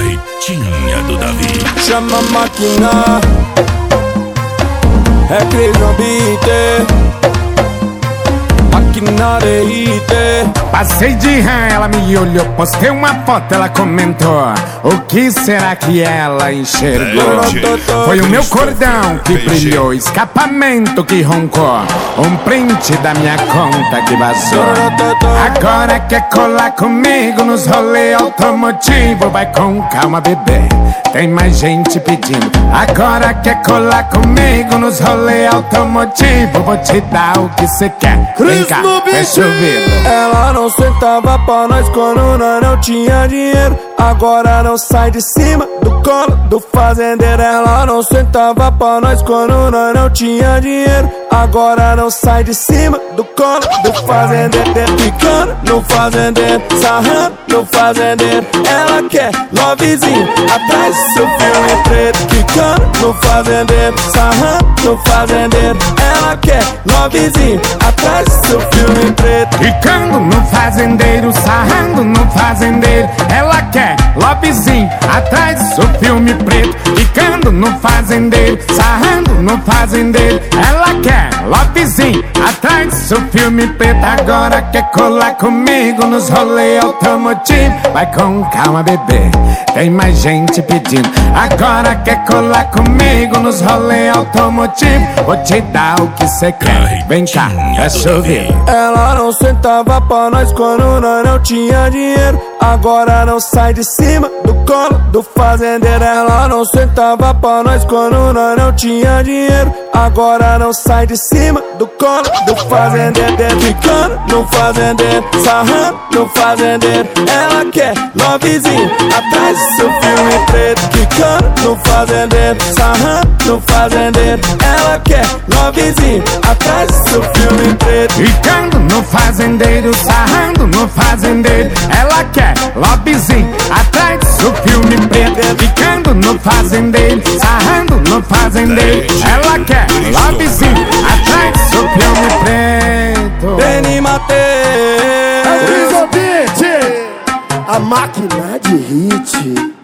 Carretinha do Davi. Chama a máquina, é Crazy Beat, máquina de hit. Passei de rã, ela me olhou, postei uma foto, ela comentou. O que será que ela enxergou? Foi o meu cordão que brilhou, escapamento que roncou, um print da minha conta que vazou. Agora quer colar comigo nos rolê automotivo. Vai com calma, bebê, tem mais gente pedindo. Agora quer colar comigo nos rolê automotivo. Vou te dar o que cê quer. Vem cá, fecha o vidro. Ela não sentava pra nós quando nós não tinha dinheiro. Agora não sai de cima do colo do fazendeiro. Ela não sentava pra nós quando nós não tinha dinheiro. Agora não sai de cima do colo do fazendeiro. Ficando no fazendeiro, sarrando no fazendeiro. Ela quer lovezinho atrás do seu filme preto. Ficando no fazendeiro, sarrando no fazendeiro. Ela quer lovezinho atrás do seu filme preto. Ficando no fazendeiro, sarrando no fazendeiro. Ela quer lovezinho atrás do seu filme preto. Ficando no fazendeiro, sarrando no fazendeiro. Ela quer lovezinho atrás do seu filme preto. Agora quer colar comigo nos rolê automotivo. Vai com calma, bebê, tem mais gente pedindo. Agora quer colar comigo nos rolê automotivo. Vou te dar o que cê quer. Vem cá, fecha o vidro. Ela não sentava pra nós quando nós não tinha dinheiro. Agora não sai de cima do colo do fazendeiro. Ela não sentava pra nós quando nós não tinha dinheiro. Agora não sai de cima do colo do fazendeiro. Ficando no fazendeiro, sarrando no fazendeiro. Ela quer lovezinho atrás do seu filme preto. Ficando no fazendeiro, sarrando no fazendeiro. Ela quer lovezinho atrás do seu filme preto. Ficando no fazendeiro, sarrando no fazendeiro. Ela quer lovezinho atrás do seu filme preto. Ficando no fazendeiro, sarrando no fazendeiro. Ela quer lovezinho atrás do seu filme preto. Benny Matei, Crazy Beat, a máquina de hit.